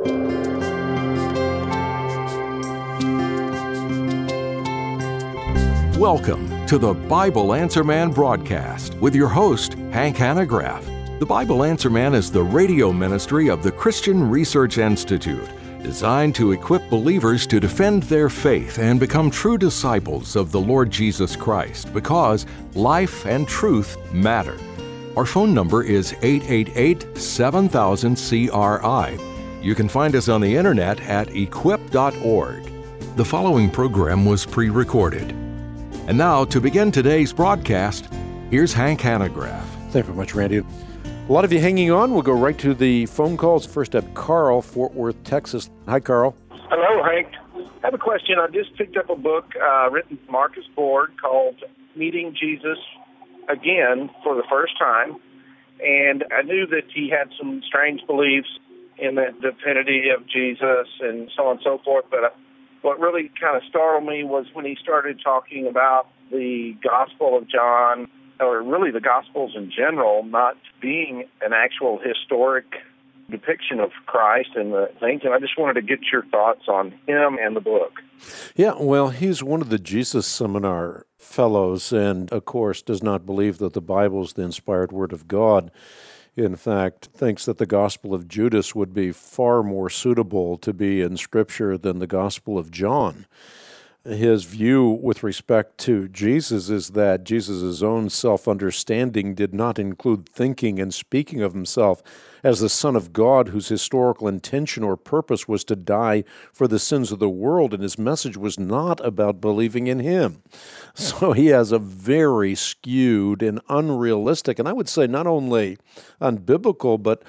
Welcome to the Bible Answer Man broadcast with your host, Hank Hanegraaff. The Bible Answer Man is the radio ministry of the Christian Research Institute, designed to equip believers to defend their faith and become true disciples of the Lord Jesus Christ, because life and truth matter. Our phone number is 888-7000-CRI. You can find us on the internet at equip.org. The following program was pre-recorded. And now, to begin today's broadcast, here's Hank Hanegraaff. Thank you very much, Randy. A lot of you hanging on. We'll go right to the phone calls. First up, Carl, Fort Worth, Texas. Hi, Carl. Hello, Hank. I have a question. I just picked up a book written by Marcus Borg called Meeting Jesus Again for the First Time. And I knew that he had some strange beliefs in the divinity of Jesus and so on and so forth, but what really kind of startled me was when he started talking about the Gospel of John, or really the Gospels in general, not being an actual historic depiction of Christ and the things. And I just wanted to get your thoughts on him and the book. Yeah, well, he's one of the Jesus Seminar fellows and, of course, does not believe that the Bible is the inspired Word of God. In fact, thinks that the Gospel of Judas would be far more suitable to be in Scripture than the Gospel of John. His view with respect to Jesus is that Jesus' own self-understanding did not include thinking and speaking of himself as the Son of God whose historical intention or purpose was to die for the sins of the world, and his message was not about believing in him. So he has a very skewed and unrealistic, and I would say not only unbiblical, but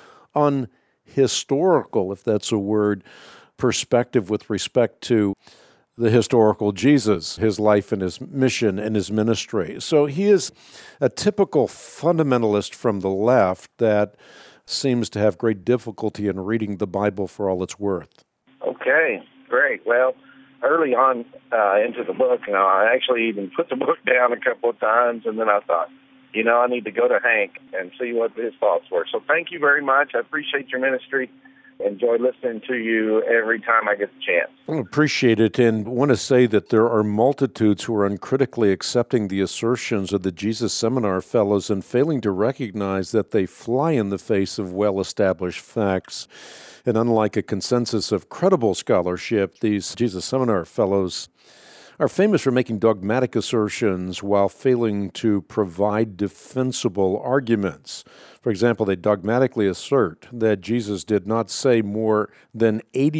unhistorical, if that's a word, perspective with respect to the historical Jesus, his life and his mission and his ministry. So he is a typical fundamentalist from the left that seems to have great difficulty in reading the Bible for all it's worth. Okay, great. Well, early on into the book, I actually even put the book down a couple of times, and then I thought, I need to go to Hank and see what his thoughts were. So thank you very much. I appreciate your ministry. Enjoy listening to you every time I get the chance. I appreciate it, and want to say that there are multitudes who are uncritically accepting the assertions of the Jesus Seminar fellows and failing to recognize that they fly in the face of well-established facts. And unlike a consensus of credible scholarship, these Jesus Seminar fellows are famous for making dogmatic assertions while failing to provide defensible arguments. For example, they dogmatically assert that Jesus did not say more than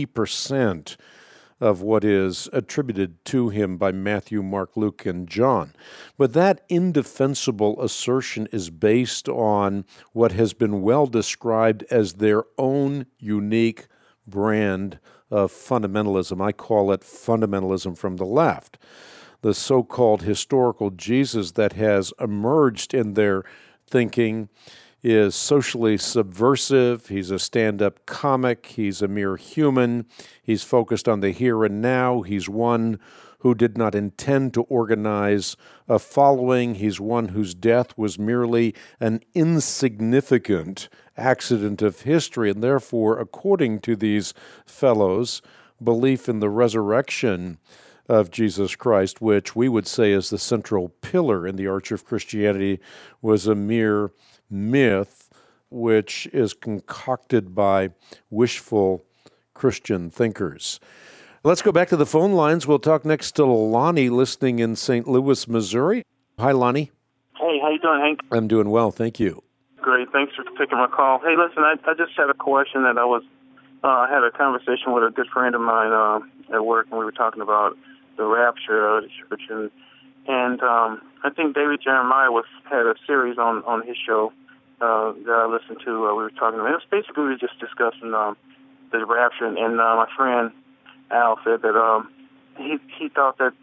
80% of what is attributed to him by Matthew, Mark, Luke, and John. But that indefensible assertion is based on what has been well described as their own unique brand of fundamentalism. I call it fundamentalism from the left. The so-called historical Jesus that has emerged in their thinking is socially subversive. He's a stand-up comic. He's a mere human. He's focused on the here and now. He's one who did not intend to organize a following. He's one whose death was merely an insignificant accident of history, and therefore, according to these fellows, belief in the resurrection of Jesus Christ, which we would say is the central pillar in the arch of Christianity, was a mere myth which is concocted by wishful Christian thinkers. Let's go back to the phone lines. We'll talk next to Lonnie, listening in St. Louis, Missouri. Hi, Lonnie. Hey, how you doing, Hank? I'm doing well, thank you. Great, thanks for taking my call. Hey, listen, I just had a question that I had a conversation with a good friend of mine at work, and we were talking about the rapture of the church, and I think David Jeremiah had a series on his show that I listened to. We were talking about it. It was basically we were just discussing the rapture, and my friend Al said that he thought that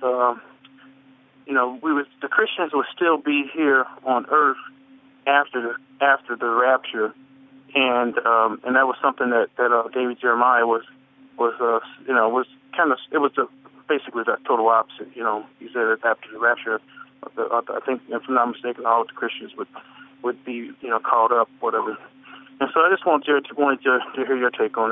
the Christians would still be here on earth after the rapture, and that was something that David Jeremiah was kind of, it was basically the total opposite. He said that after the rapture, I think, if I'm not mistaken, all of the Christians would be called up, whatever. And so I just wanted to hear your take on that.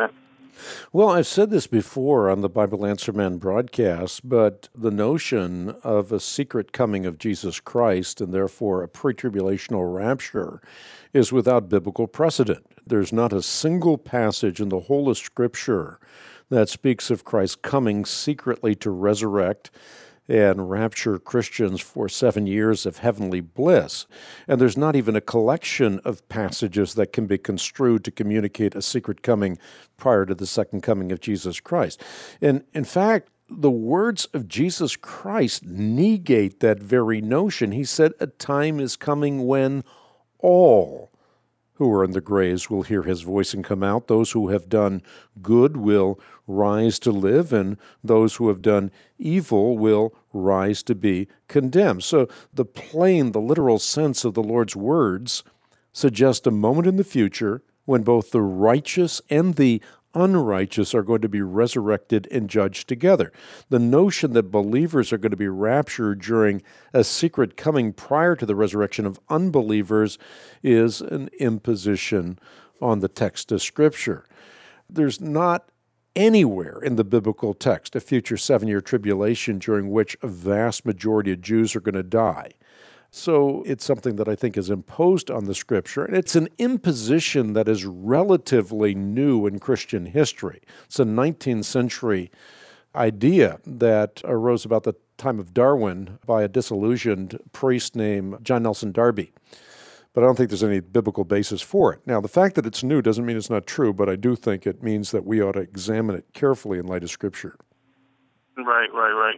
Well, I've said this before on the Bible Answer Man broadcast, but the notion of a secret coming of Jesus Christ and therefore a pre-tribulational rapture is without biblical precedent. There's not a single passage in the whole of Scripture that speaks of Christ coming secretly to resurrect and rapture Christians for 7 years of heavenly bliss. And there's not even a collection of passages that can be construed to communicate a secret coming prior to the second coming of Jesus Christ. And in fact, the words of Jesus Christ negate that very notion. He said, "A time is coming when all who are in the graves will hear his voice and come out. Those who have done good will rise to live, and those who have done evil will rise to be condemned." So the literal sense of the Lord's words suggest a moment in the future when both the righteous and the unrighteous are going to be resurrected and judged together. The notion that believers are going to be raptured during a secret coming prior to the resurrection of unbelievers is an imposition on the text of Scripture. There's not anywhere in the biblical text a future 7-year tribulation during which a vast majority of Jews are going to die. So it's something that I think is imposed on the Scripture, and it's an imposition that is relatively new in Christian history. It's a 19th century idea that arose about the time of Darwin by a disillusioned priest named John Nelson Darby. But I don't think there's any biblical basis for it. Now, the fact that it's new doesn't mean it's not true, but I do think it means that we ought to examine it carefully in light of Scripture. Right.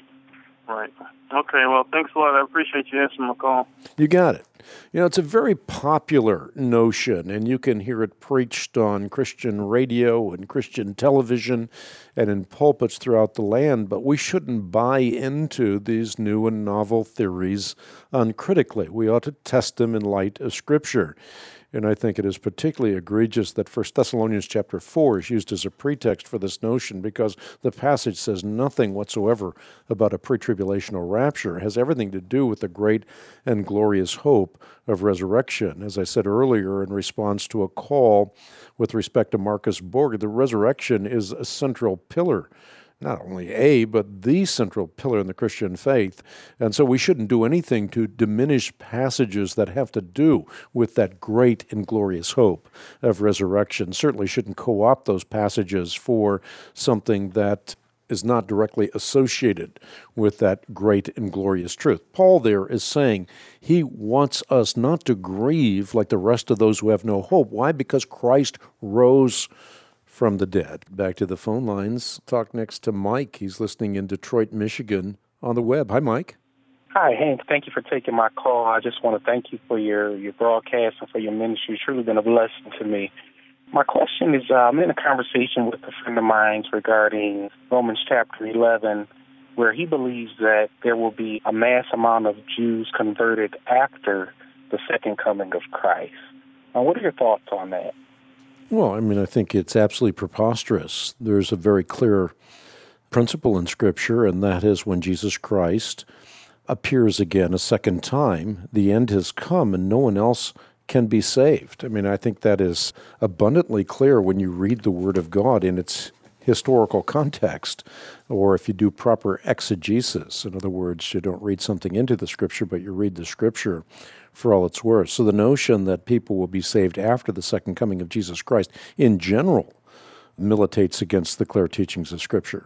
Okay, well, thanks a lot. I appreciate you answering my call. You got it. It's a very popular notion, and you can hear it preached on Christian radio and Christian television and in pulpits throughout the land, but we shouldn't buy into these new and novel theories uncritically. We ought to test them in light of Scripture. And I think it is particularly egregious that 1 Thessalonians chapter 4 is used as a pretext for this notion, because the passage says nothing whatsoever about a pre-tribulational rapture. It has everything to do with the great and glorious hope of resurrection. As I said earlier in response to a call with respect to Marcus Borg, the resurrection is a central pillar, not only but the central pillar in the Christian faith. And so we shouldn't do anything to diminish passages that have to do with that great and glorious hope of resurrection. Certainly shouldn't co-opt those passages for something that is not directly associated with that great and glorious truth. Paul there is saying he wants us not to grieve like the rest of those who have no hope. Why? Because Christ rose from the dead. Back to the phone lines. Talk next to Mike. He's listening in Detroit, Michigan on the web. Hi, Mike. Hi, Hank. Thank you for taking my call. I just want to thank you for your broadcast and for your ministry. It's truly been a blessing to me. My question is, I'm in a conversation with a friend of mine regarding Romans chapter 11, where he believes that there will be a mass amount of Jews converted after the second coming of Christ. What are your thoughts on that? Well, I think it's absolutely preposterous. There's a very clear principle in Scripture, and that is when Jesus Christ appears again a second time, the end has come and no one else can be saved. I think that is abundantly clear when you read the Word of God in its historical context, or if you do proper exegesis. In other words, you don't read something into the Scripture, but you read the Scripture for all it's worth. So the notion that people will be saved after the second coming of Jesus Christ in general militates against the clear teachings of Scripture.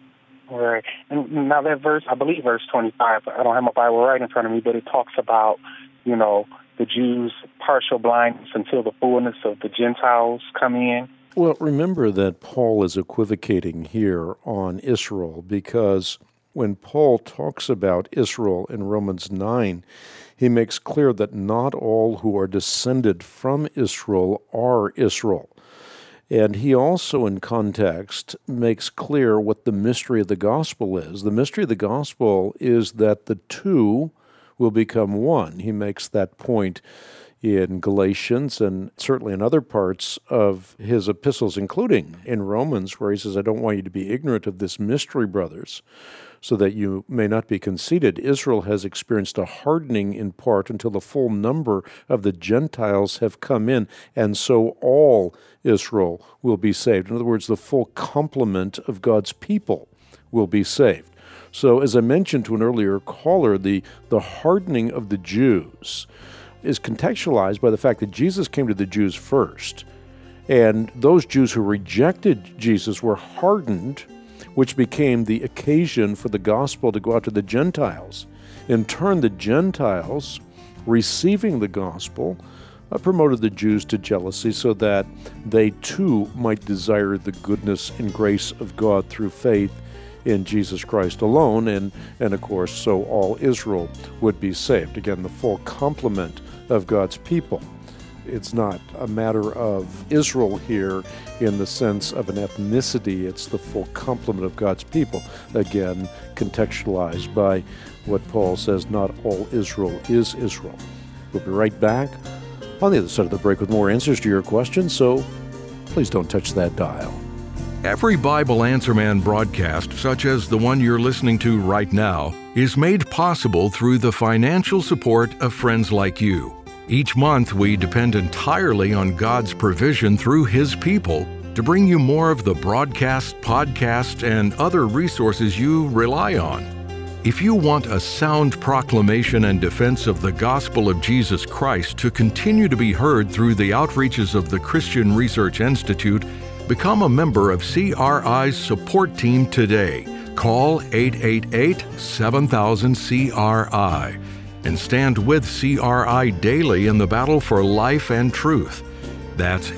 All right. And now that verse, I believe verse 25, I don't have my Bible right in front of me, but it talks about, the Jews' partial blindness until the fullness of the Gentiles come in. Well, remember that Paul is equivocating here on Israel, because when Paul talks about Israel in Romans 9, he makes clear that not all who are descended from Israel are Israel. And he also, in context, makes clear what the mystery of the gospel is. The mystery of the gospel is that the two will become one. He makes that point in Galatians and certainly in other parts of his epistles, including in Romans, where he says, I don't want you to be ignorant of this mystery, brothers, so that you may not be conceited. Israel has experienced a hardening in part until the full number of the Gentiles have come in, and so all Israel will be saved. In other words, the full complement of God's people will be saved. So as I mentioned to an earlier caller, the hardening of the Jews is contextualized by the fact that Jesus came to the Jews first. And those Jews who rejected Jesus were hardened, which became the occasion for the gospel to go out to the Gentiles. In turn, the Gentiles, receiving the gospel, promoted the Jews to jealousy so that they too might desire the goodness and grace of God through faith in Jesus Christ alone, and of course, so all Israel would be saved. Again, the full complement of God's people. It's not a matter of Israel here in the sense of an ethnicity. It's the full complement of God's people. Again, contextualized by what Paul says, not all Israel is Israel. We'll be right back on the other side of the break with more answers to your questions, so please don't touch that dial. Every Bible Answer Man broadcast, such as the one you're listening to right now, is made possible through the financial support of friends like you. Each month, we depend entirely on God's provision through His people to bring you more of the broadcast, podcast, and other resources you rely on. If you want a sound proclamation and defense of the gospel of Jesus Christ to continue to be heard through the outreaches of the Christian Research Institute, become a member of CRI's support team today. Call 888-7000-CRI and stand with CRI daily in the battle for life and truth. That's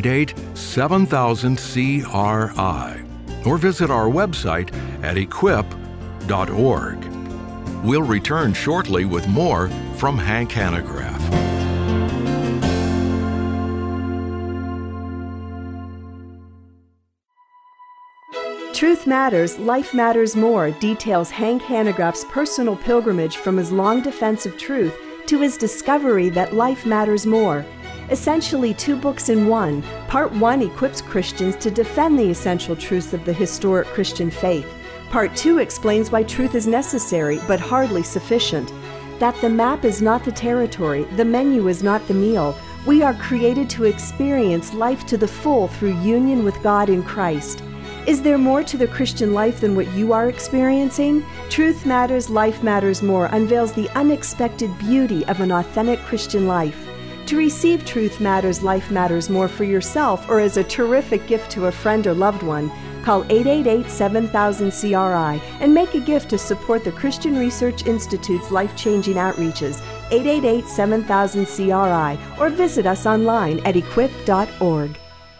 888-7000-CRI. Or visit our website at equip.org. We'll return shortly with more from Hank Hanegraaff. Truth Matters, Life Matters More details Hank Hanegraaff's personal pilgrimage from his long defense of truth to his discovery that life matters more. Essentially 2 books in one, Part 1 equips Christians to defend the essential truths of the historic Christian faith. Part 2 explains why truth is necessary but hardly sufficient. That the map is not the territory, the menu is not the meal. We are created to experience life to the full through union with God in Christ. Is there more to the Christian life than what you are experiencing? Truth Matters, Life Matters More unveils the unexpected beauty of an authentic Christian life. To receive Truth Matters, Life Matters More for yourself or as a terrific gift to a friend or loved one, call 888-7000-CRI and make a gift to support the Christian Research Institute's life-changing outreaches, 888-7000-CRI, or visit us online at equip.org.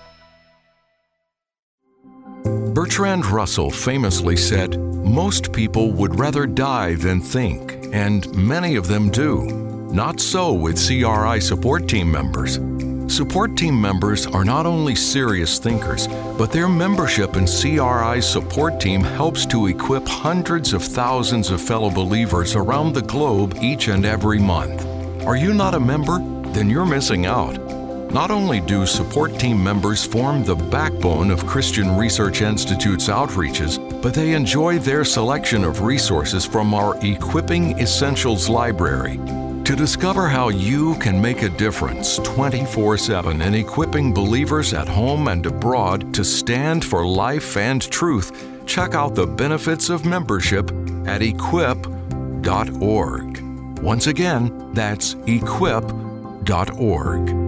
Bertrand Russell famously said, "Most people would rather die than think, and many of them do. Not so with CRI support team members. Support team members are not only serious thinkers, but their membership in CRI's support team helps to equip hundreds of thousands of fellow believers around the globe each and every month. Are you not a member? Then you're missing out. Not only do support team members form the backbone of Christian Research Institute's outreaches, but they enjoy their selection of resources from our Equipping Essentials library. To discover how you can make a difference 24/7 in equipping believers at home and abroad to stand for life and truth, check out the benefits of membership at equip.org. Once again, that's equip.org.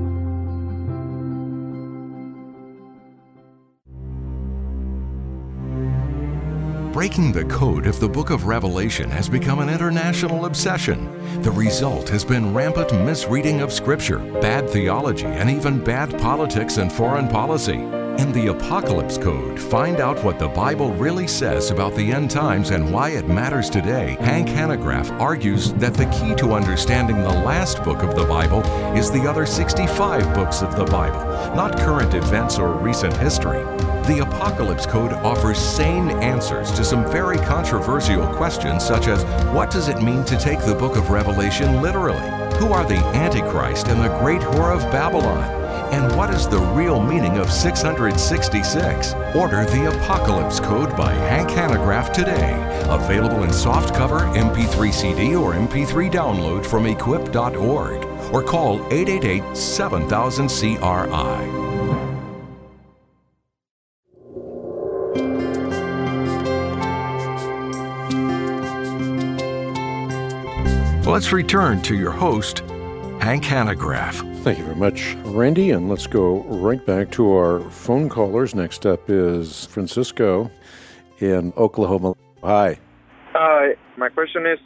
Breaking the code of the Book of Revelation has become an international obsession. The result has been rampant misreading of Scripture, bad theology, and even bad politics and foreign policy. In the Apocalypse Code, find out what the Bible really says about the end times and why it matters today. Hank Hanegraaff argues that the key to understanding the last book of the Bible is the other 65 books of the Bible, not current events or recent history. The Apocalypse Code offers sane answers to some very controversial questions such as, what does it mean to take the book of Revelation literally? Who are the Antichrist and the great whore of Babylon? And what is the real meaning of 666? Order The Apocalypse Code by Hank Hanegraaff today. Available in softcover, MP3 CD, or MP3 download from equip.org. Or call 888-7000-CRI. Let's return to your host, Hank Hanegraaff. Thank you very much, Randy, and let's go right back to our phone callers. Next up is Francisco in Oklahoma. Hi. Hi. My question is,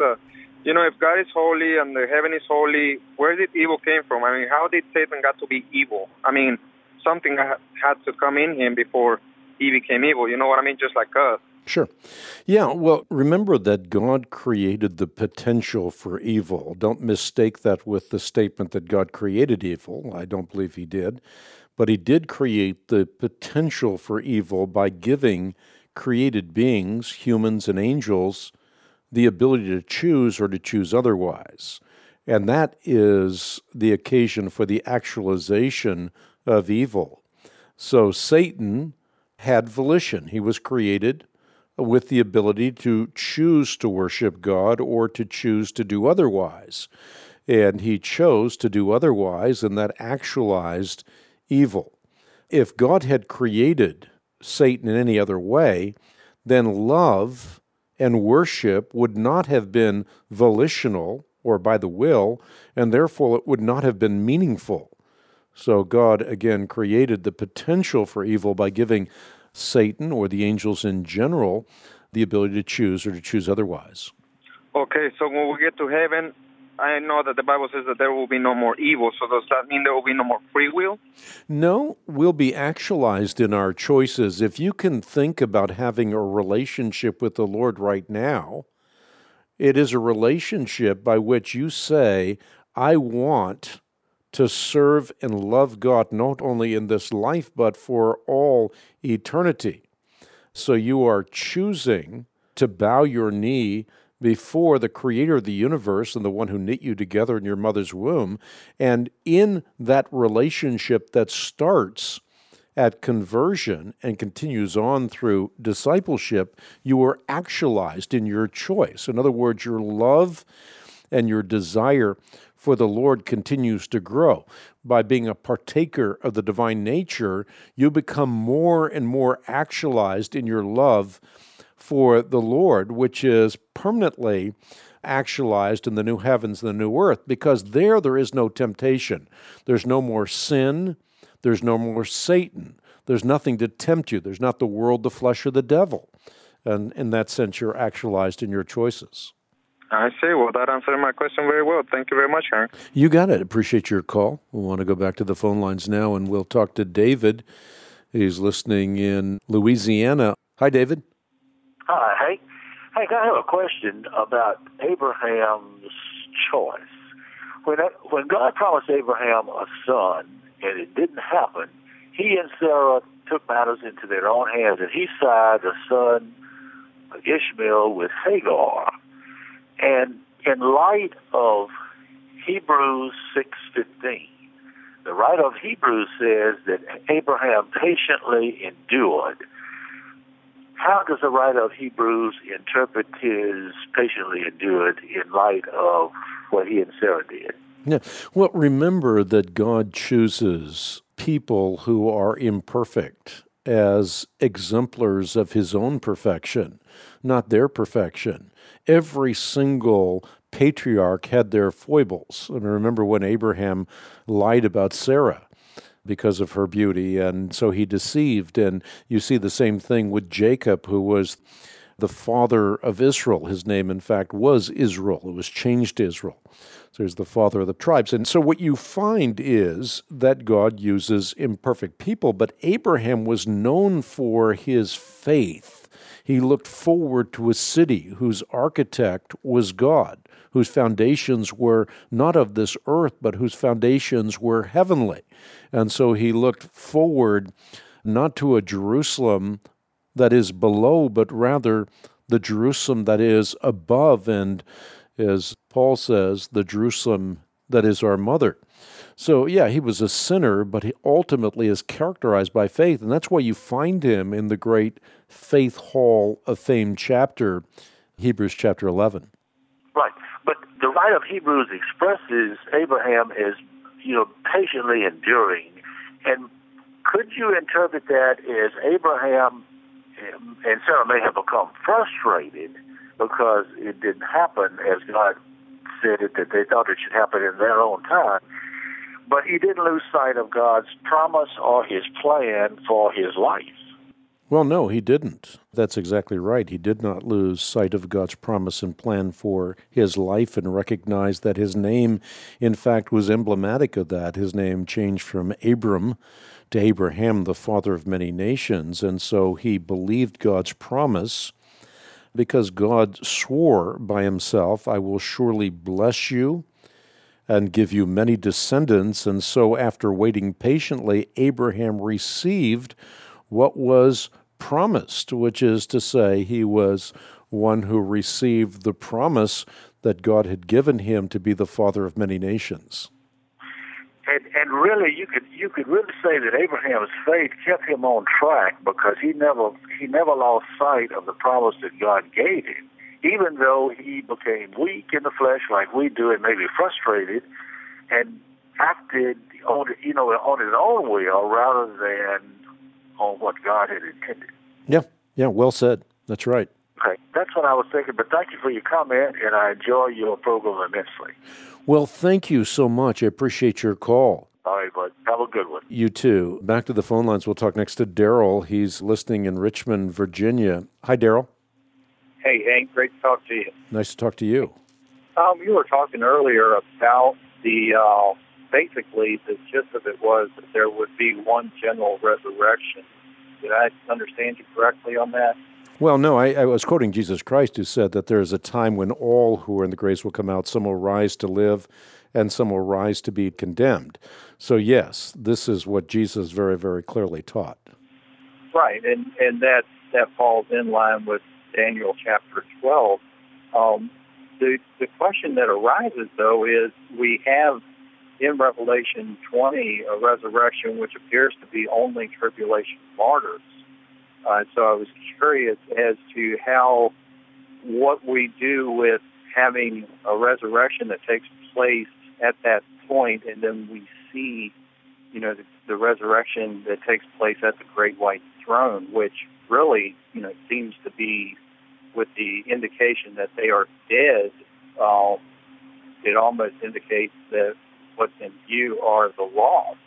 if God is holy and the heaven is holy, where did evil came from? I mean, how did Satan got to be evil? I mean, something had to come in him before he became evil. You know what I mean? Just like us. Sure. Yeah, well, remember that God created the potential for evil. Don't mistake that with the statement that God created evil. I don't believe he did. But he did create the potential for evil by giving created beings, humans and angels, the ability to choose or to choose otherwise. And that is the occasion for the actualization of evil. So Satan had volition. He was created with the ability to choose to worship God or to choose to do otherwise. And he chose to do otherwise, and that actualized evil. If God had created Satan in any other way, then love and worship would not have been volitional or by the will, and therefore it would not have been meaningful. So God, again, created the potential for evil by giving Satan, or the angels in general, the ability to choose or to choose otherwise. Okay, so when we get to heaven, I know that the Bible says that there will be no more evil, so does that mean there will be no more free will? No, we'll be actualized in our choices. If you can think about having a relationship with the Lord right now, it is a relationship by which you say, I want to serve and love God not only in this life, but for all eternity. So you are choosing to bow your knee before the creator of the universe and the one who knit you together in your mother's womb. And in that relationship that starts at conversion and continues on through discipleship, you are actualized in your choice. In other words, your love and your desire for the Lord continues to grow. By being a partaker of the divine nature, you become more and more actualized in your love for the Lord, which is permanently actualized in the new heavens and the new earth, because there is no temptation. There's no more sin. There's no more Satan. There's nothing to tempt you. There's not the world, the flesh, or the devil. And in that sense, you're actualized in your choices. I see. Well, that answered my question very well. Thank you very much, Hank. You got it. Appreciate your call. We want to go back to the phone lines now, and we'll talk to David. He's listening in Louisiana. Hi, David. Hi, Hank. Hank, I have a question about Abraham's choice. When God promised Abraham a son, and it didn't happen, he and Sarah took matters into their own hands, and he sired a son, Ishmael, with Hagar. And in light of Hebrews 6:15, the writer of Hebrews says that Abraham patiently endured. How does the writer of Hebrews interpret his patiently endured in light of what he and Sarah did? Yeah. Well, remember that God chooses people who are imperfect as exemplars of his own perfection, not their perfection. Every single patriarch had their foibles. And remember when Abraham lied about Sarah because of her beauty, and so he deceived. And you see the same thing with Jacob, who was the father of Israel. His name, in fact, was Israel. It was changed to Israel. So he's the father of the tribes. And so what you find is that God uses imperfect people, but Abraham was known for his faith. He looked forward to a city whose architect was God, whose foundations were not of this earth, but whose foundations were heavenly. And so he looked forward not to a Jerusalem that is below, but rather the Jerusalem that is above. And as Paul says, the Jerusalem that is our mother. So, yeah, he was a sinner, but he ultimately is characterized by faith, and that's why you find him in the great Faith Hall of Fame chapter, Hebrews chapter 11. Right, but the writer of Hebrews expresses Abraham as, patiently enduring, and could you interpret that as Abraham and Sarah may have become frustrated because it didn't happen as God said it, that they thought it should happen in their own time, but he didn't lose sight of God's promise or his plan for his life? Well, no, he didn't. That's exactly right. He did not lose sight of God's promise and plan for his life and recognize that his name, in fact, was emblematic of that. His name changed from Abram to Abraham, the father of many nations, and so he believed God's promise because God swore by himself, I will surely bless you and give you many descendants. And so after waiting patiently, Abraham received what was promised, which is to say he was one who received the promise that God had given him to be the father of many nations. And really, you could really say that Abraham's faith kept him on track because he never lost sight of the promise that God gave him, even though he became weak in the flesh like we do and maybe frustrated, and acted on his own will rather than on what God had intended. Yeah, well said. That's right. Okay, that's what I was thinking, but thank you for your comment, and I enjoy your program immensely. Well, thank you so much. I appreciate your call. All right, bud. Have a good one. You too. Back to the phone lines. We'll talk next to Daryl. He's listening in Richmond, Virginia. Hi, Daryl. Hey, Hank. Great to talk to you. Nice to talk to you. You were talking earlier about basically the gist of it was that there would be one general resurrection. Did I understand you correctly on that? Well, no, I was quoting Jesus Christ, who said that there is a time when all who are in the graves will come out. Some will rise to live, and some will rise to be condemned. So, yes, this is what Jesus very, very clearly taught. Right, and that falls in line with Daniel chapter 12. The question that arises, though, is we have in Revelation 20 a resurrection which appears to be only tribulation martyrs. So I was curious as to what we do with having a resurrection that takes place at that point, and then we see, the resurrection that takes place at the Great White Throne, which really, seems to be, with the indication that they are dead, it almost indicates that what's in view are the lost.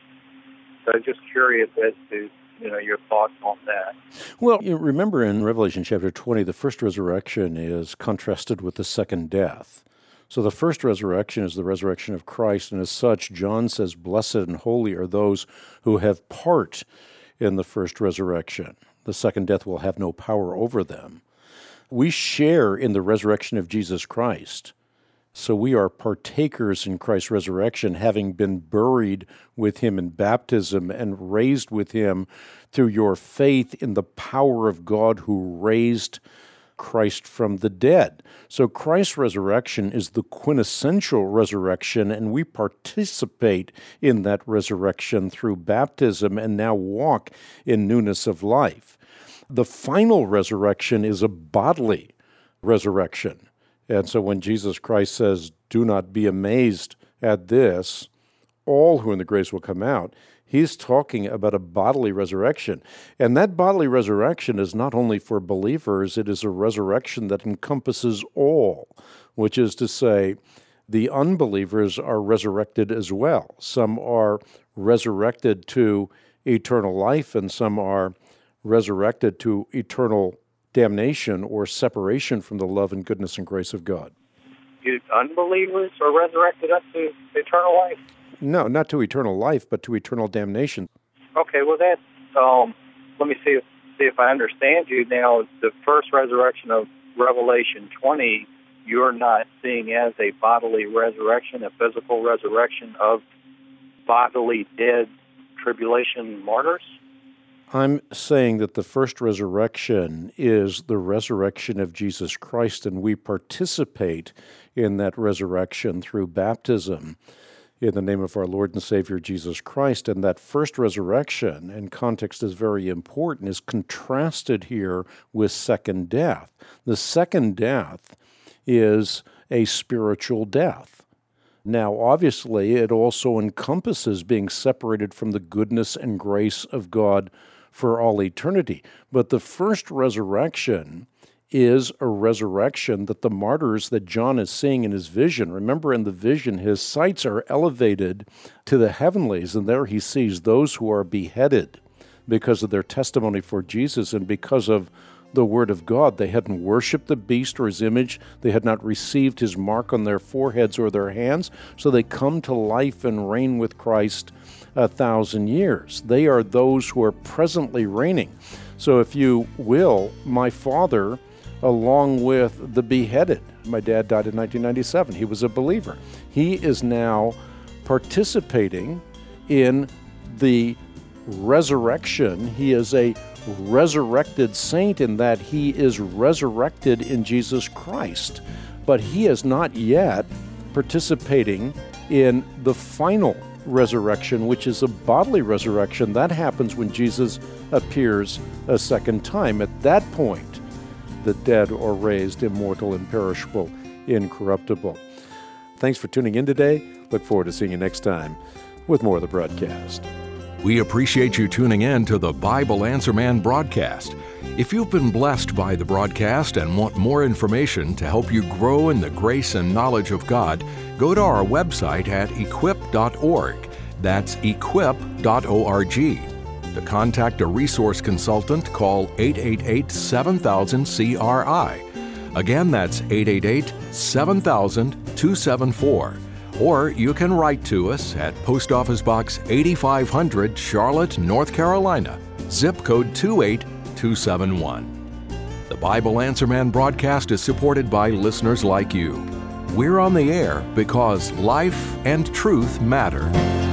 So I'm just curious as to your thoughts on that. Well, you remember in Revelation chapter 20, the first resurrection is contrasted with the second death. So the first resurrection is the resurrection of Christ, and as such, John says, blessed and holy are those who have part in the first resurrection. The second death will have no power over them. We share in the resurrection of Jesus Christ. So we are partakers in Christ's resurrection, having been buried with him in baptism and raised with him through your faith in the power of God who raised Christ from the dead. So Christ's resurrection is the quintessential resurrection, and we participate in that resurrection through baptism and now walk in newness of life. The final resurrection is a bodily resurrection. And so when Jesus Christ says, do not be amazed at this, all who are in the graves will come out, he's talking about a bodily resurrection. And that bodily resurrection is not only for believers, it is a resurrection that encompasses all, which is to say, the unbelievers are resurrected as well. Some are resurrected to eternal life, and some are resurrected to eternal damnation or separation from the love and goodness and grace of God. Do unbelievers are resurrected up to eternal life? No, not to eternal life, but to eternal damnation. Okay, well, that's, let me see if I understand you now. The first resurrection of Revelation 20, you're not seeing as a bodily resurrection, a physical resurrection of bodily dead tribulation martyrs? I'm saying that the first resurrection is the resurrection of Jesus Christ, and we participate in that resurrection through baptism. in the name of our Lord and Savior Jesus Christ. And that first resurrection, and context is very important, is contrasted here with second death. The second death is a spiritual death. Now, obviously, it also encompasses being separated from the goodness and grace of God for all eternity. But the first resurrection is a resurrection that the martyrs that John is seeing in his vision, remember in the vision, his sights are elevated to the heavenlies, and there he sees those who are beheaded because of their testimony for Jesus and because of the Word of God. They hadn't worshipped the beast or his image. They had not received his mark on their foreheads or their hands, so they come to life and reign with Christ 1,000 years. They are those who are presently reigning. So if you will, my father, along with the beheaded, my dad died in 1997. He was a believer. He is now participating in the resurrection. He is a resurrected saint in that he is resurrected in Jesus Christ. But he is not yet participating in the final resurrection, which is a bodily resurrection. That happens when Jesus appears a second time. At that point, the dead are raised immortal, imperishable, incorruptible. Thanks for tuning in today. Look forward to seeing you next time with more of the broadcast. We appreciate you tuning in to the Bible Answer Man broadcast. If you've been blessed by the broadcast and want more information to help you grow in the grace and knowledge of God, go to our website at equip.org. That's equip.org. To contact a resource consultant, call 888-7000-CRI. Again, that's 888-7000-274. Or you can write to us at Post Office Box 8500, Charlotte, North Carolina, zip code 28271. The Bible Answer Man broadcast is supported by listeners like you. We're on the air because life and truth matter.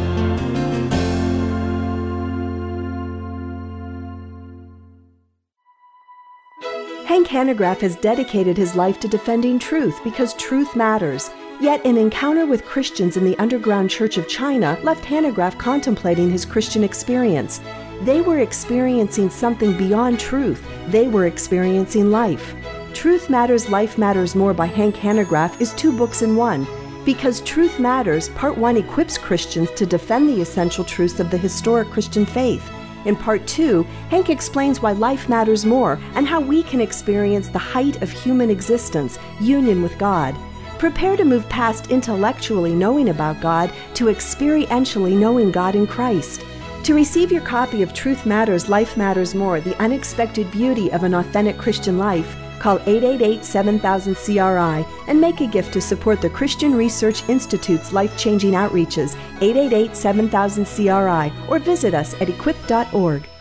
Hank Hanegraaff has dedicated his life to defending truth because truth matters. Yet an encounter with Christians in the underground Church of China left Hanegraaff contemplating his Christian experience. They were experiencing something beyond truth. They were experiencing life. Truth Matters, Life Matters More by Hank Hanegraaff is 2 books in one. Because Truth Matters, Part 1 equips Christians to defend the essential truths of the historic Christian faith. In Part 2, Hank explains why life matters more and how we can experience the height of human existence, union with God. Prepare to move past intellectually knowing about God to experientially knowing God in Christ. To receive your copy of Truth Matters, Life Matters More, The Unexpected Beauty of an Authentic Christian Life, call 888-7000-CRI and make a gift to support the Christian Research Institute's life-changing outreaches, 888-7000-CRI, or visit us at equip.org.